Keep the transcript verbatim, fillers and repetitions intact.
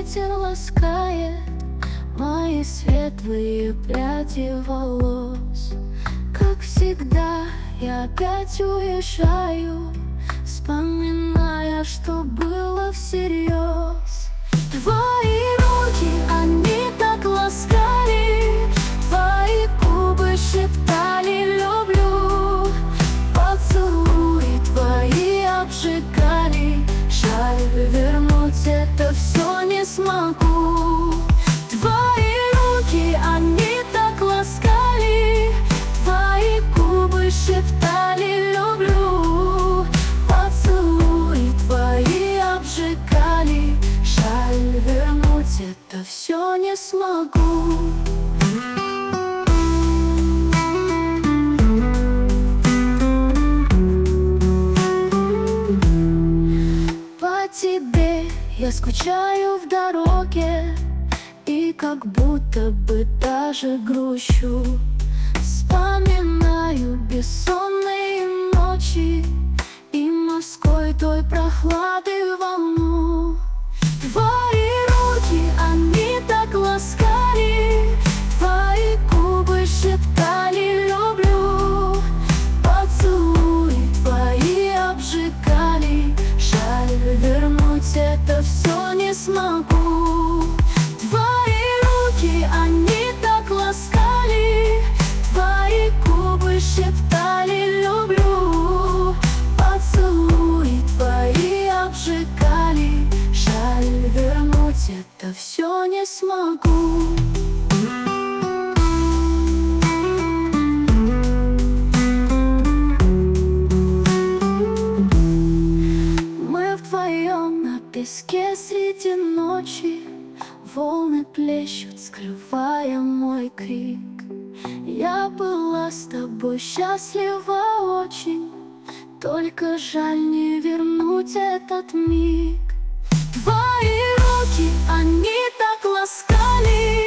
ветер ласкает мои светлые пряди волос. Как всегда, я опять уезжаю, вспоминая, что было всерьез. Твои руки, они так ласкали, твои губы шептали «люблю». Поцелуи твои обжигали, жаль, вернуть это все не смогу. Твои руки, они так ласкали, твои губы шептали «люблю». Поцелуи твои обжигали, жаль, вернуть это все не смогу. По тебе я скучаю в дороге и как будто бы даже грущу. Вспоминаю бессонные ночи и морской той прохлады волну. Твои руки, они так ласкали, твои губы шептали «люблю». Поцелуи твои обжигали, жаль, вернуть это все не смогу. Твои руки, они так ласкали, твои губы шептали «люблю». Поцелуи твои обжигали, жаль, вернуть это все не смогу. Мы вдвоем на песке среди ночи, волны плещут, скрывая мой крик. Я была с тобой счастлива очень, только жаль не вернуть этот миг. Твои руки, они так ласкали,